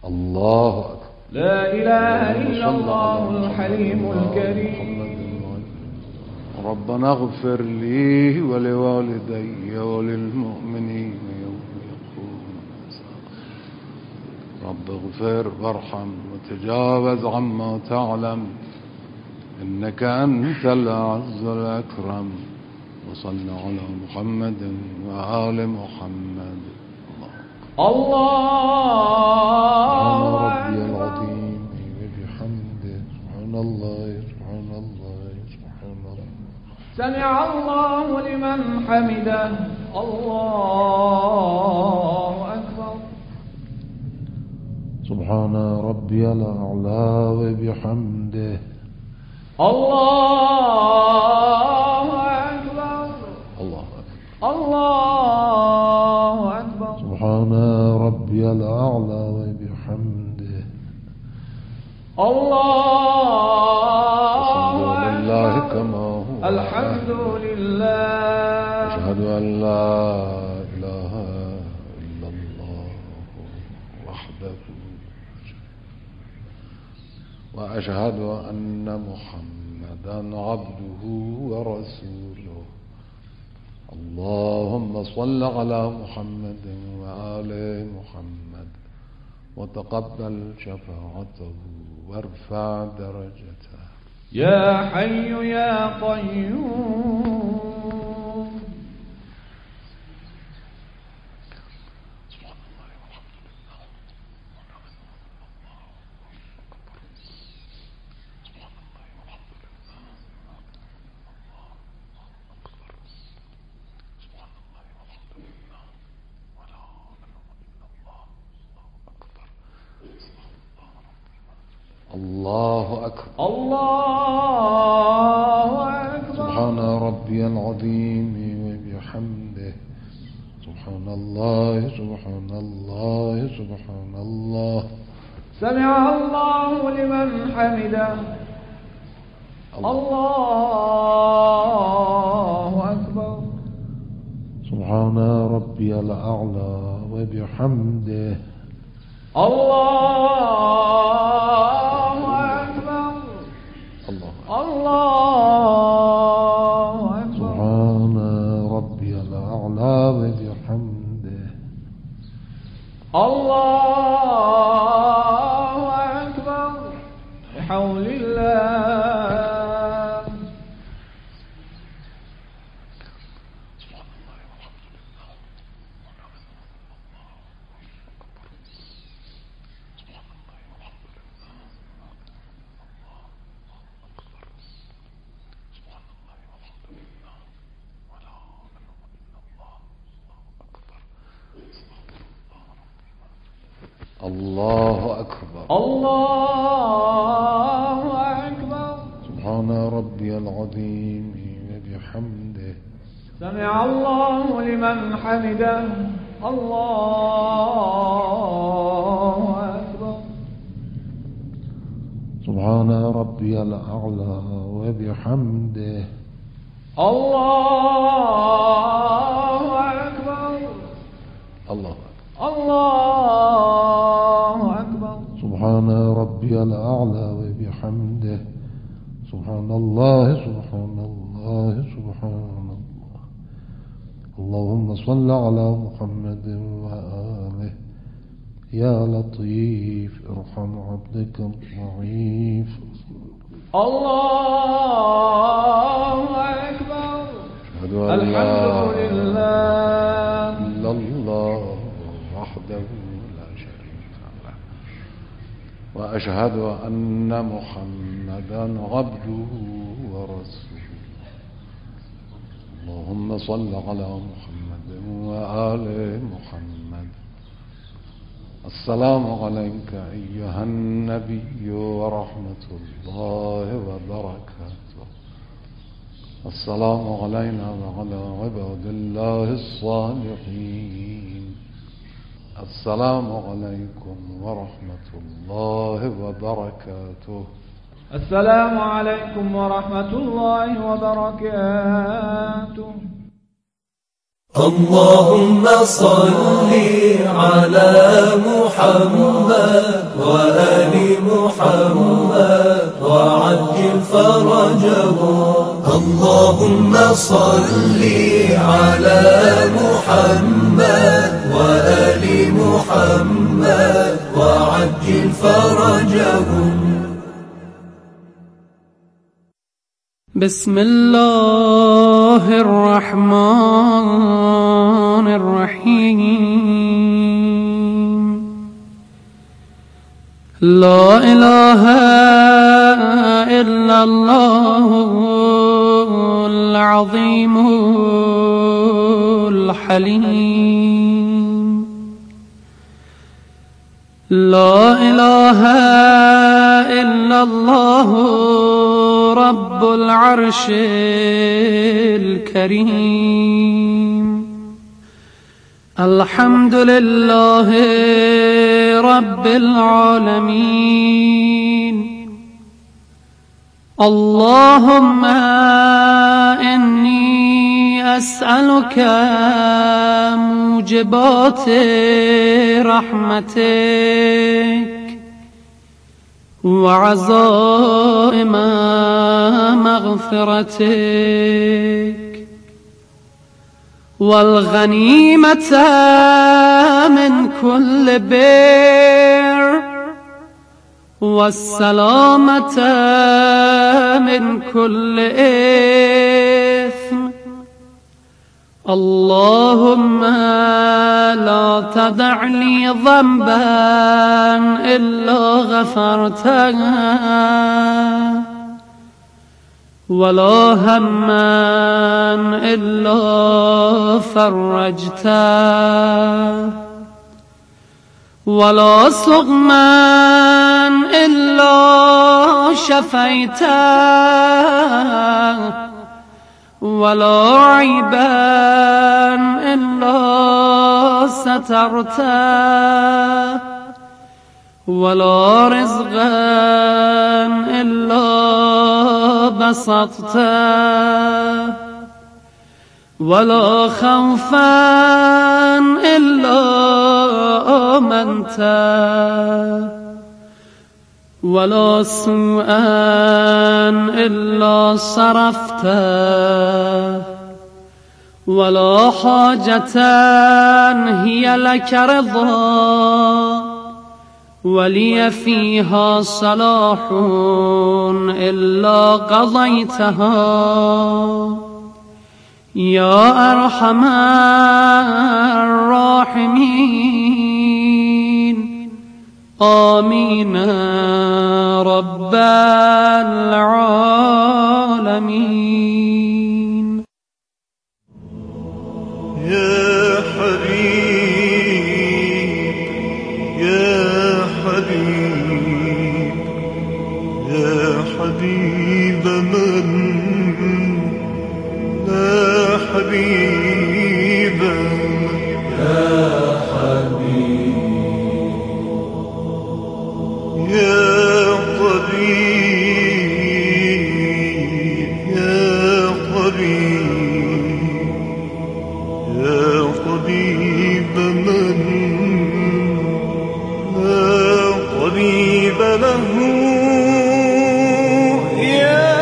الله أكبر. لا إله إلا الله الحليم الكريم. ربنا اغفر لي ولوالدي وللمؤمنين يوم يقوم الحساب. رب اغفر وارحم وتجاوز عما تعلم إنك أنت الأعز الأكرم. وصل على محمد وآل محمد. الله ربي العظيم وبحمده. سبحان الله سبحان الله سبحان الله. سمع الله لمن حمده. الله أكبر. سبحان ربي الأعلى وبحمده. الله أكبر. الله أكبر. الله أكبر. سبحان ربي الأعلى وبحمده. الله لله كما هو. الحمد لله. أشهد أن لا إله إلا الله وحده وأشهد أن محمدا عبده ورسوله. اللهم صل على محمد وآل محمد وتقبل شفاعته وارفع درجته. يا حي يا قيوم. الله أكبر. الله أكبر. سبحان ربي العظيم وبحمده. سبحان الله سبحان الله سبحان الله. سمع الله لمن حمده. الله أكبر. سبحان ربي الأعلى وبحمده. الله أكبر. الله أكبر. سبحان ربي الأعلى وبحمده. الله أكبر. بحول الله. الله أكبر. الله أكبر. سبحان ربي العظيم وبحمده. سمع الله لمن حمده. الله أكبر. سبحان ربي الأعلى وبحمده. الله أكبر. الله الله أكبر. سبحان ربي الأعلى وبحمده. سبحان الله سبحان الله سبحان الله. اللهم صل على محمد وآله. يا لطيف ارحم عبدك الضعيف. الله أكبر. الحمد لله. إلا الله وحده لا شريك له. وأشهد أن محمدا عبده ورسوله. اللهم صل على محمد وآل محمد. السلام عليك أيها النبي ورحمة الله وبركاته. السلام علينا وعلى عباد الله الصالحين. السلام عليكم ورحمة الله وبركاته. السلام عليكم ورحمة الله وبركاته. اللهم صل على محمد وآل محمد وعجل فرجهم. اللهم صل على محمد وآل محمد وعجل فرجهم. بسم الله الرحمن الرحيم. لا إله إلا الله العظيم الحليم. لا إله إلا الله رب العرش الكريم. الحمد لله رب العالمين. اللهم إني أسألك موجبات رحمتك وعزائم مغفرتك والغنيمة من كل بر والسلامة من كل إثم. اللهم لا تدع لي ذنبا إلا غفرته ولا هما إلا فرجته ولا سقما إلا شفيته ولا عيبا إلا سترته ولا رزقا إلا بسطته ولا خوفا إلا آمنته ولا سوءا إلا صرفته ولا حاجة هي لك رضا ولي فيها صلاح إلا قضيتها يا أرحم الراحمين. آمين رب العالمين. يا حبيب يا حبيب يا حبيب من لا حبيب يا حبيب يا طبيب يا طبيب يا طبيب من لا طبيب له. يا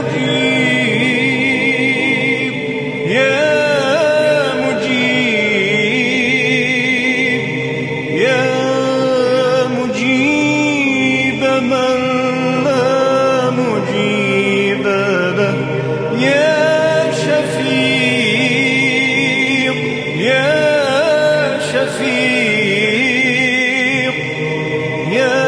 مجيب يا مجيب يا مجيب من لا مجيب له. يا شفيق يا شفيق يا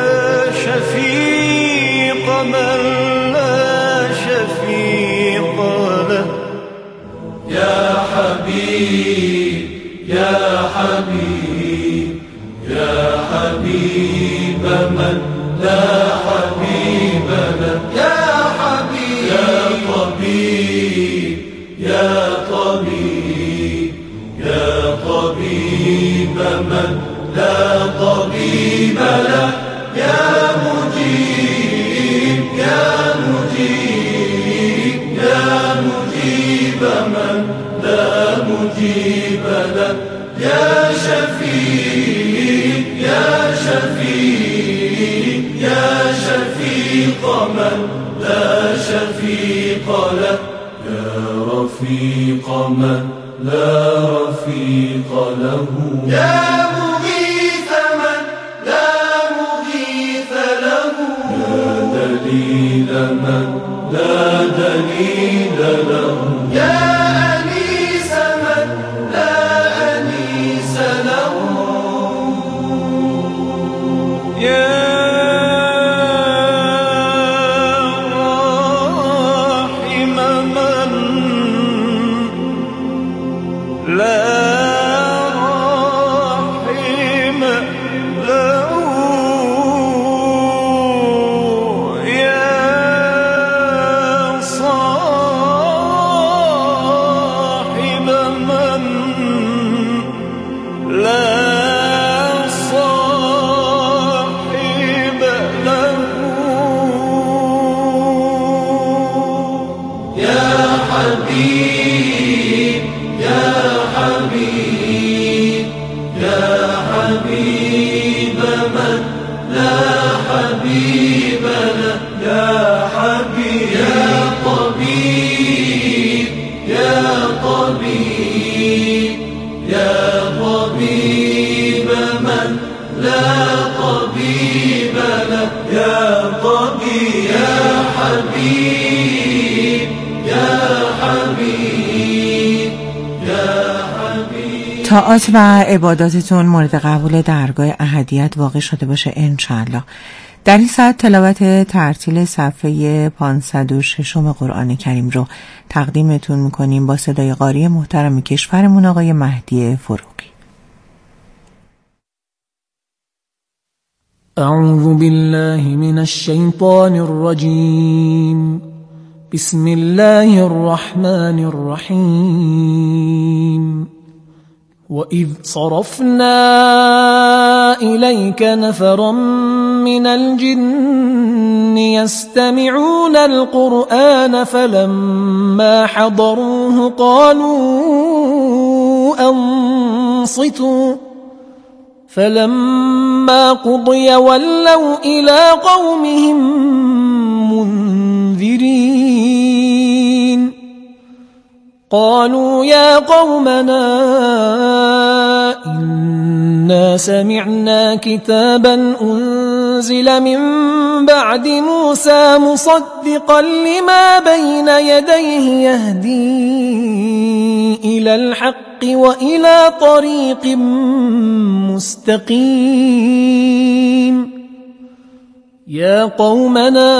شفيق من لا شفيق له. يا حبيب يا حبيب يا حبيب من لا حبيب له. يا حبيب يا طبيب يا طبيب يا طبيب من لا طبيب له. يا مجيب يا مجيب يا مجيب من لا مجيب جبلا يا شفيق يا شفيق يا شفيق من لا شفيق له يا رفيق من لا رفيق له يا مغيث من لا مغيث له يا دليل من لا دليل له يا أنيس من لا أنيس له يا راحم من لا راحم له يا صاحب من لا صاحب له يا حبيب يا حبيب يا حبيب من لا حبيب له يا حبيب يا طبيب يا طبيب يا طبيب من لا طبيب له يا طبيب يا حبيب يا حبيب يا حبيب. طاعات و عباداتتون مورد قبول درگاه احدیت واقع شده باشه انشاءالله. در این ساعت تلاوت ترتیل صفحه 506 قرآن کریم رو تقدیمتون میکنیم با صدای قاری محترم کشورمون آقای مهدی فروغی. اعوذ بالله من الشیطان الرجیم بسم الله الرحمن الرحیم وَإِذْ صَرَفْنَا إِلَيْكَ نَفَرًا مِنَ الْجِنِّ يَسْتَمِعُونَ الْقُرْآنَ فَلَمَّا حَضَرُوهُ قَالُوا أَنصِتُوا فَلَمَّا قُضِيَ وَلَّوْا إِلَى قَوْمِهِمْ مُنذِرِينَ قالوا يا قومنا إنا سمعنا كتابا أنزل من بعد موسى مصدقا لما بين يديه يهدي إلى الحق وإلى طريق مستقيم يا قومنا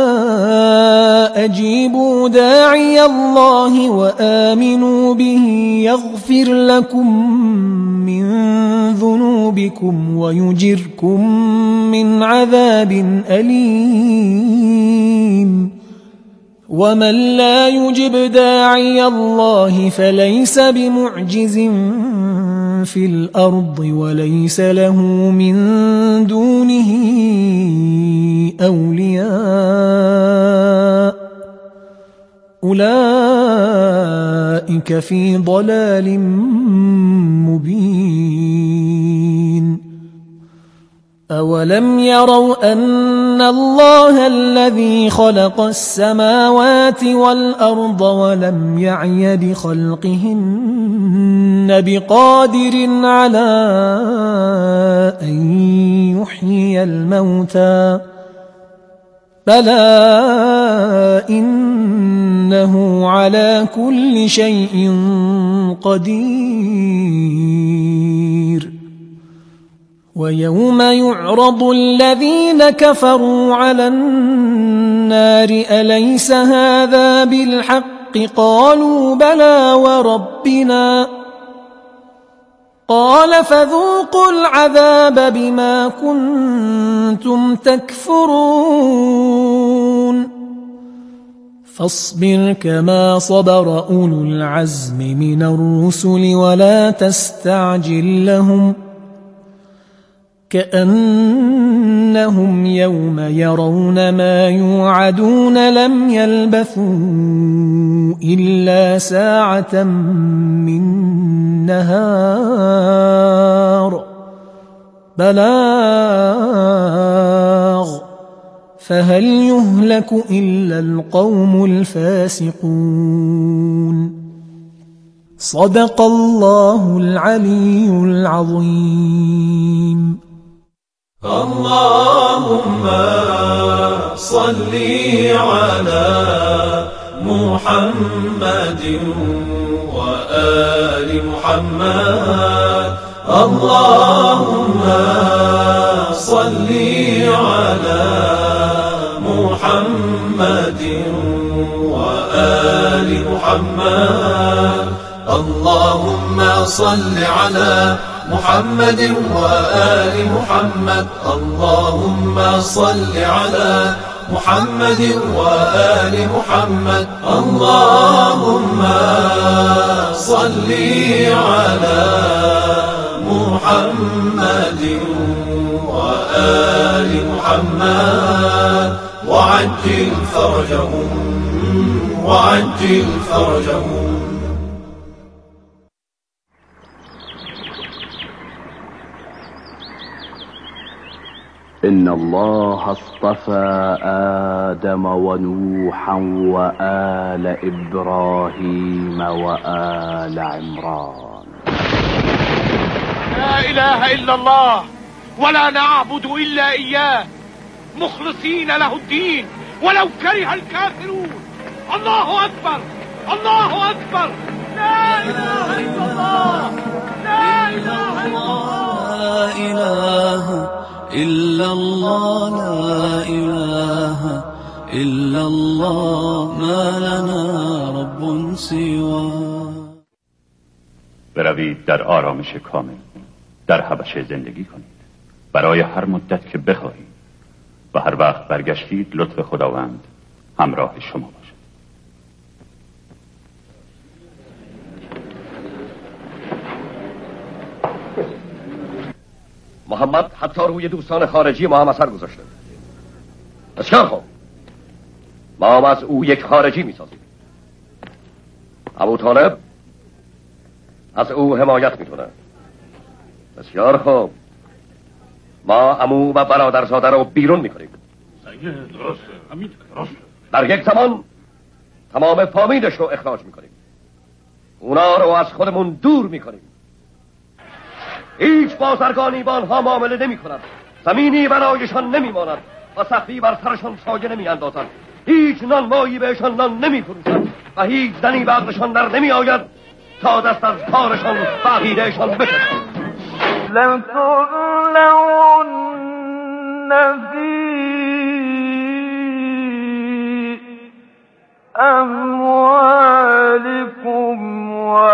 أجيبوا داعي الله وآمنوا به يغفر لكم من ذنوبكم ويجركم من عذاب أليم ومن لا يجب داعي الله فليس بمعجز في الأرض وليس له من دونه أولياء أولئك في ضلال مبين أولم يروا أن الله الذي خلق السماوات والأرض ولم يعي بخلقهن بقادر على أن يحيي الموتى بلى إنه على كل شيء قدير ويوم يعرض الذين كفروا على النار أليس هذا بالحق قالوا بلى وربنا قال فذوقوا العذاب بما كنتم تكفرون فاصبر كما صبر أولو العزم من الرسل ولا تستعجل لهم كأنهم يوم يرون ما يوعدون لم يلبثوا إلا ساعة من نهار بلاغ فهل يهلك إلا القوم الفاسقون. صدق الله العلي العظيم. اللهم صل على محمد وآل محمد. اللهم صل على محمد وآل محمد. اللهم صل على محمد وآل محمد. اللهم صل على محمد وآل محمد. اللهم صل على محمد وآل محمد وعجل فرجهم وعجل فرجهم. إن الله اصطفى آدم ونوحا وآل إبراهيم وآل عمران. لا إله إلا الله ولا نعبد إلا إياه مخلصين له الدين ولو كره الكافرون. الله أكبر الله أكبر. لا إله إلا الله لا إله إلا الله لا إله إلا الله لا إله إلا الله ما لنا رب سواه. بروید در آرامش کامل در حبشه زندگی کنید برای هر مدت که بخواهید و هر وقت برگشتید لطف خداوند همراه شما باشد. محمد حتی روی دوستان خارجی ما هم اثر گذاشته. بسیار خوب، ما هم از او یک خارجی میسازیم. ابو طالب از او حمایت میکنه. بسیار خوب، ما عمو و برادرزاده رو بیرون میکنیم. در یک زمان تمام فامیلش رو اخراج میکنیم. اونا رو از خودمون دور میکنیم. هیچ بازرگانی با آنها معامله نمی کند. زمینی برایشان نمی ماند و سختی بر سرشان سایه نمی اندازند. هیچ نانوایی بهشان نان نمی فروشند و هیچ زنی به عقلشان در نمی آید تا دست از کارشان و عقیدهشان بکشند. لتبلون فی أموالكم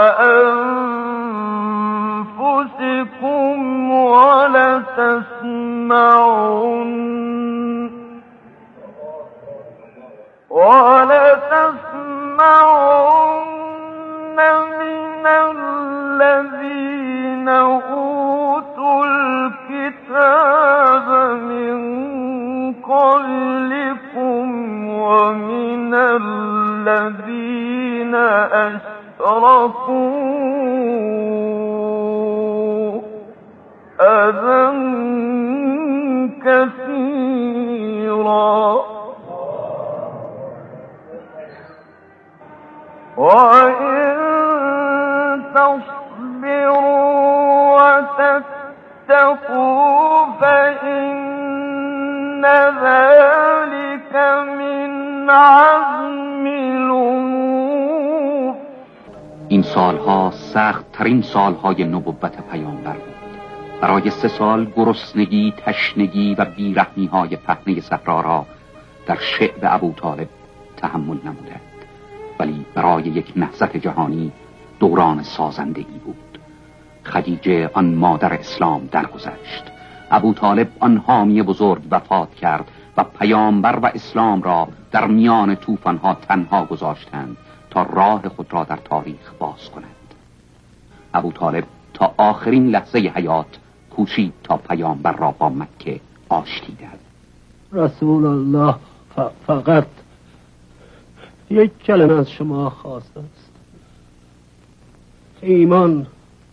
وأنفسكم ولتسمعن من الذين أوتوا الكتاب من قبلكم ومن الذين أشركوا أذى كثيرا وإن تصبروا وتتقوا فإن ذلك من عزم الأمور. این سالها سخت ترین سالهای نبوت پیامبر بود. برای 3 سال گرسنگی، تشنگی و بیرحمی‌های پهنه صحرا را در شعب ابو طالب تحمل نمودند، ولی برای یک نهضت جهانی دوران سازندگی بود. خدیجه آن مادر اسلام درگذشت. ابو طالب آن حامی بزرگ وفات کرد و پیامبر و اسلام را در میان طوفان‌ها تنها گذاشتند تا راه خود را در تاریخ باز کنند. ابو طالب تا آخرین لحظه حیات کوشید تا پیامبر را با مکه آشتی دهد. رسول الله فقط یک کلمه از شما خواسته است: ایمان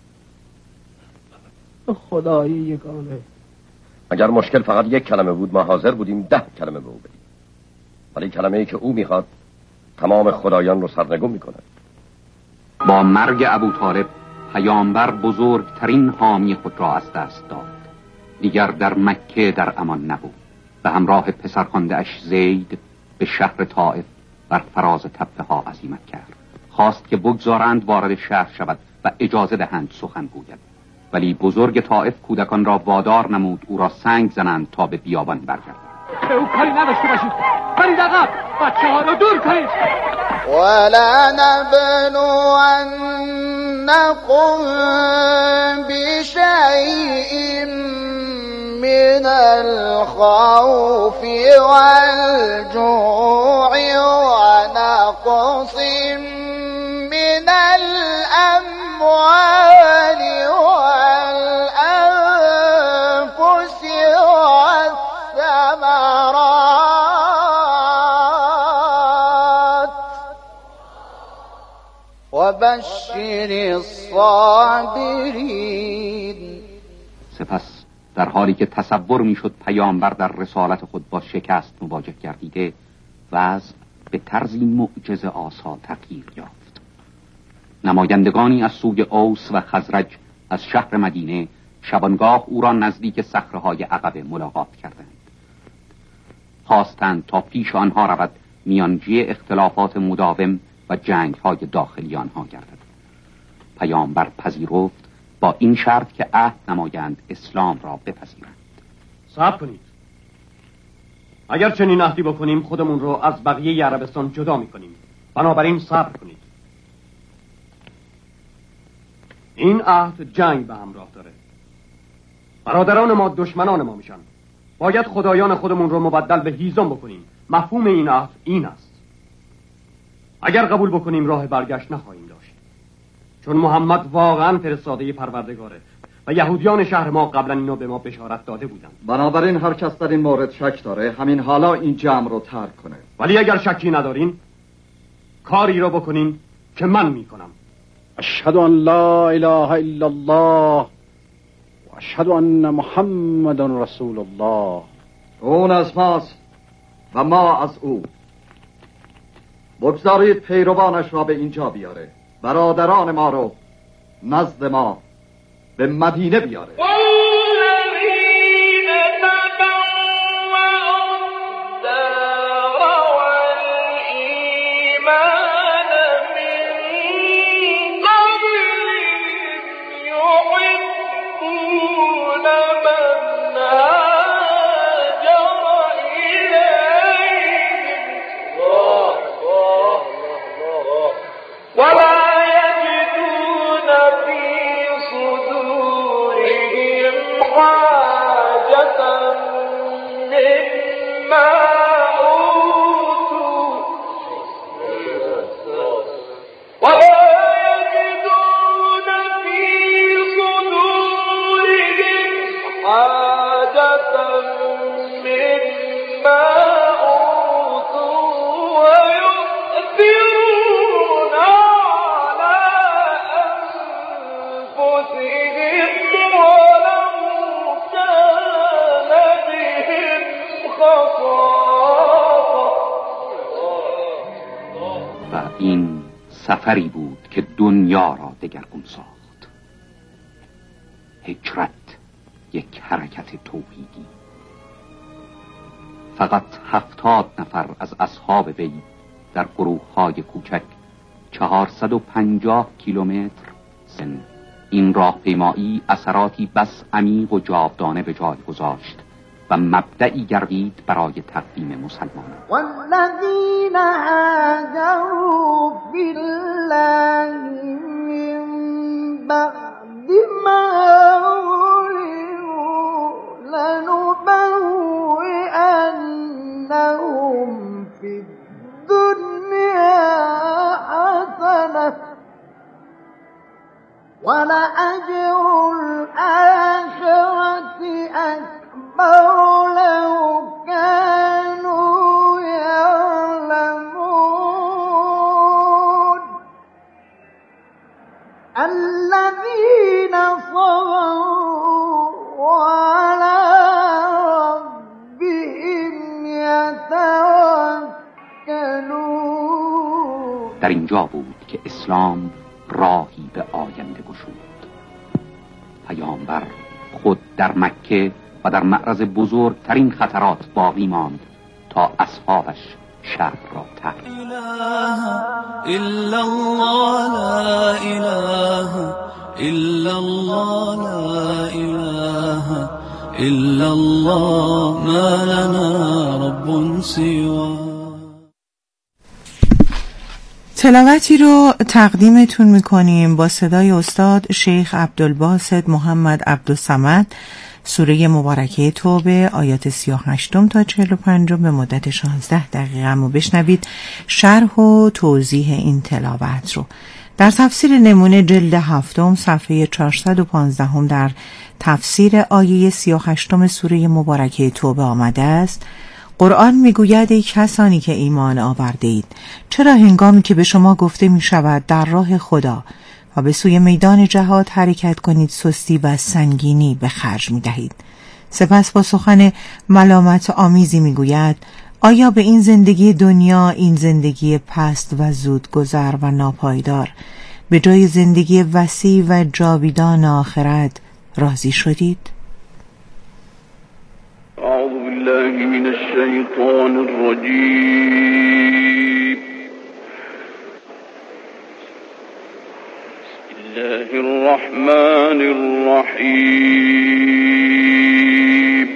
به خدای یگانه. اگر مشکل فقط یک کلمه بود ما حاضر بودیم 10 کلمه به او بدیم، ولی کلمه‌ای که او میخواد تمام خدایان رو سرنگون میکنه. با مرگ ابوطالب پیامبر بزرگترین حامی خود را از دست داد. دیگر در مکه در امان نبود. به همراه پسرخوانده اش زید به شهر طائف بر فراز تپه ها عزیمت کرد. خواست که بگذارند وارد شهر شود و اجازه دهند سخن گوید، ولی بزرگ طائف کودکان را وادار نمود او را سنگ زنند تا به بیابان برگردند. به او کاری نداشته باشید، برید عقب، بچه ها را دور کنید. ولا نبلونكم بشيء من الخوف والجوع ونقص من الأموال والأنفس والثمرات وبشر الصابرين. سپس در حالی که تصور میشد پیامبر در رسالت خود با شکست مواجه گردیده، وضع به طرزی معجزه آسا تغییر یافت. نمایندگانی از سوی اوس و خزرج از شهر مدینه شبانگاه او را نزدیک صخره‌های عقبه ملاقات کردند. خواستند تا پیش آنها رود میانجی اختلافات مداوم و جنگ‌های داخلی آنها گردد. پیامبر پذیرفت با این شرط که عهد نمایند اسلام را بپذیرند. صبر کنید. اگر چنین عهدی بکنیم خودمون رو از بقیه عربستان جدا میکنیم. بنابراین صبر کنید. این عهد جنگ به همراه داره. برادران ما دشمنان ما میشن. باید خدایان خودمون رو مبدل به هیزم بکنیم. مفهوم این عهد این است: اگر قبول بکنیم راه برگشت نخواهیم داشت، چون محمد واقعا فرستاده پروردگاره و یهودیان شهر ما قبلا اینو به ما بشارت داده بودن. بنابراین هر کس در این مورد شک داره همین حالا این جمع رو ترک کنه. ولی اگر شکی ندارین کاری رو بکنین که من میکنم. اشهد ان لا اله الا الله و اشهد ان محمد رسول الله. اون از ماست و ما از او. بگذارید پیروانش را به اینجا بیاره. برادران ما رو نزد ما به مدینه بیاره. سفری بود که دنیا را دگرگون ساخت. هجرت یک حرکت توحیدی. فقط 70 نفر از اصحاب وی در گروه‌های کوچک 450 کیلومتر سن. این راهپیمایی اثراتی بس عمیق و جاودانه به جای گذاشت و مبدئی گردید برای تقدیم مسلمانان. والذین هاجروا فی الله من بعد ما ظلموا لنبوئنهم فی الدنیا حسنة ولأجر الآخرة در اینجا بود که اسلام راهی به آینده گشود. پیامبر خود در مکه و در معرض بزرگترین خطرات باقی ماند تا اصحابش شر را ترک. الا الله لا اله الا الله لا اله الا الله ما لنا رب سوا. تلاوتی رو تقدیمتون میکنیم با صدای استاد شیخ عبدالباسط محمد عبدالصمد، سوره مبارکه توبه، آیات 38 تا 45 به مدت 16 دقیقه. اما بشنوید شرح و توضیح این تلاوت رو. در تفسیر نمونه جلد 7 صفحه 415 در تفسیر آیه 38 سوره مبارکه توبه آمده است: قرآن میگوید ای کسانی که ایمان آورده اید، چرا هنگامی که به شما گفته می شود در راه خدا و به سوی میدان جهاد حرکت کنید سستی و سنگینی به خرج می دهید؟ سپس با سخن ملامت آمیزی می گوید آیا به این زندگی دنیا، این زندگی پست و زودگذر و ناپایدار، به جای زندگی وسیع و جاویدان آخرت راضی شدید؟ أعوذ بالله من الشيطان الرجيم. بسم الله الرحمن الرحيم.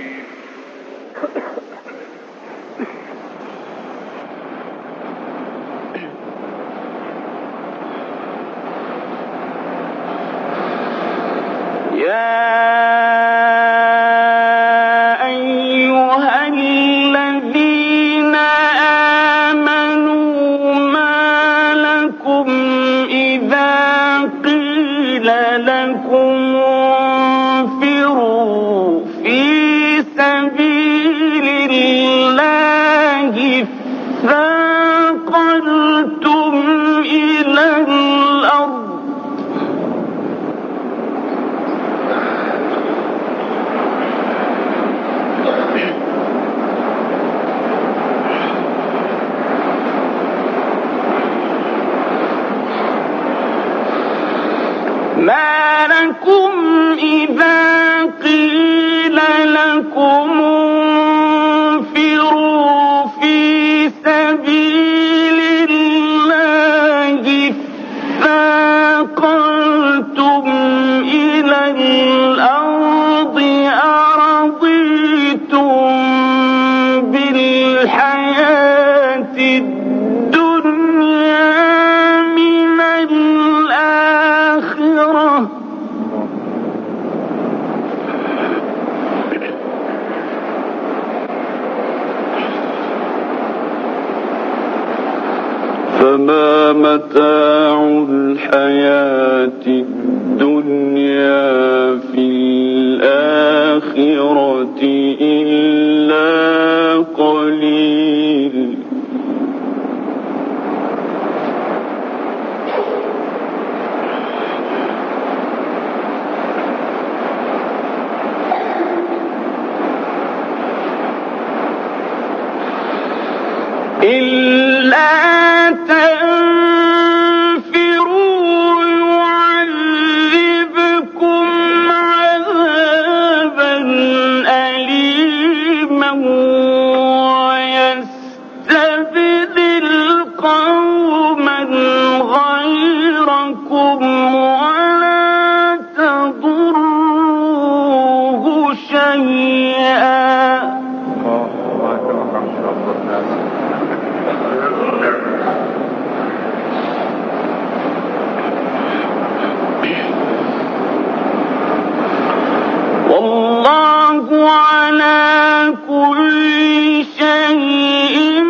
ما لكم إذا قيل لكم انفروا في سبيل الله اثاقلتم إلى الأرض أرضيتم بالحياة الدنيا من الآخرة فما متاع الحياة الدنيا في الآخرة إلا قليل. إلا تنفروا يعذبكم عذابا أليما ويستبدل قوما غيركم ولا تضروه شيئا. والله على كل شيء